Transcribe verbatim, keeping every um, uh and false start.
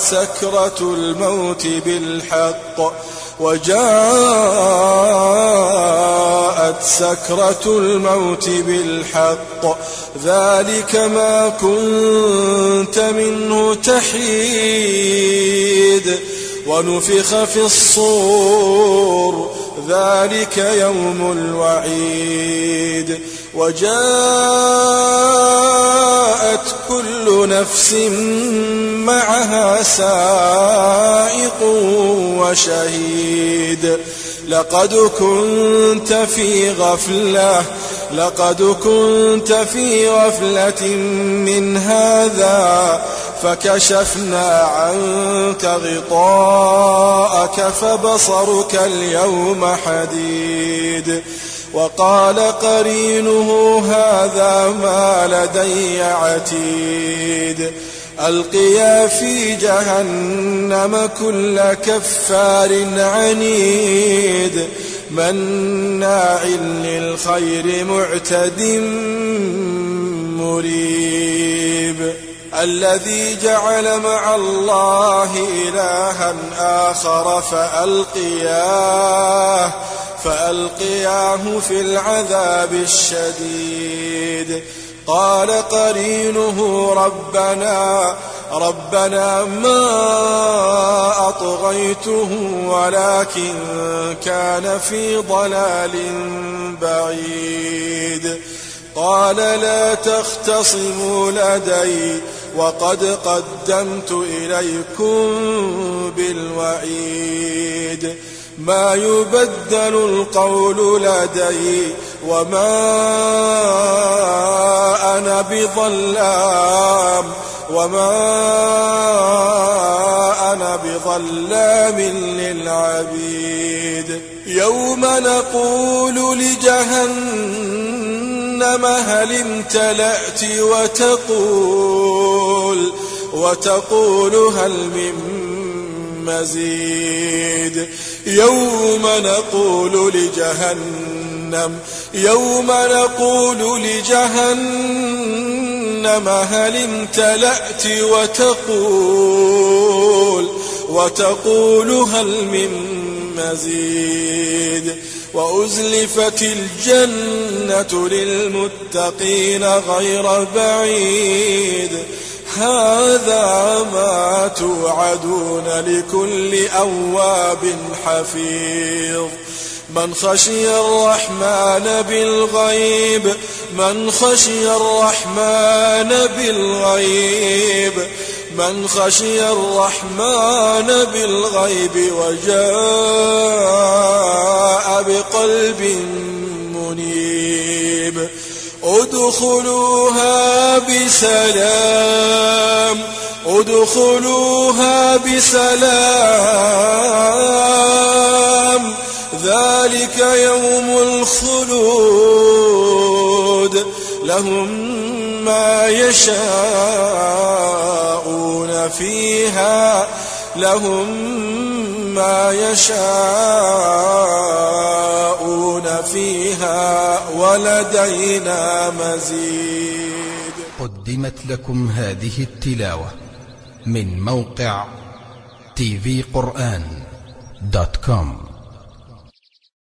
سكرة الموت بالحق وجاءت سكرة الموت بالحق ذلك ما كنت منه تحيد ونفخ في الصور ذلك يوم الوعيد وجاءت كل نفس معها سائق وشهيد لقد كنت في غفلة لقد كنت في غفلة من هذا فكشفنا عنك غطاءك فبصرك اليوم حديد وقال قرينه هذا ما لدي عتيد ألقيا في جهنم كل كفار عنيد مناع للخير معتد مريب الذي جعل مع الله إلها آخر فألقياه فألقياه في العذاب الشديد قال قرينه ربنا ربنا ما أطغيته ولكن كان في ضلال بعيد قال لا تختصموا لدي وقد قدمت إليكم بالوعيد ما يبدل القول لدي وما أنا بظلام وما أنا بظلام للعبيد يوم نقول لجهنم هل امتلأت وتقول وتقول هل من مزيد يوم نقول لجهنم يوم نقول لجهنم هل امتلأت وتقول وتقول هل من مزيد وأزلفت الجنة للمتقين غير بعيد هذا ما توعدون لكل أواب حفيظ من خشي الرحمن بالغيب من خشي الرحمن بالغيب من خشي الرحمن بالغيب وجاء بقلب منيب ادخلوها بسلام ادخلوها بسلام ذلك يوم الخلود لهم ما يشاءون فيها لهم ما يشاءون فيها ولدينا مزيد. قدمت لكم هذه التلاوة من موقع تي في قرآن دوت كوم.